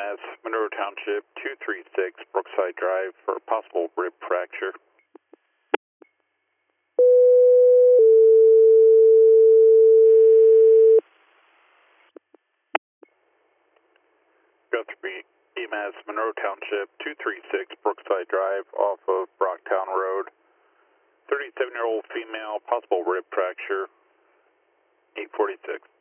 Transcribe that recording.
EMS, Monroe Township, 236 Brookside Drive for a possible rib fracture. Guthrie EMS, Monroe Township, 236 Brookside Drive off of Brocktown Road. 37-year-old female, possible rib fracture, 846.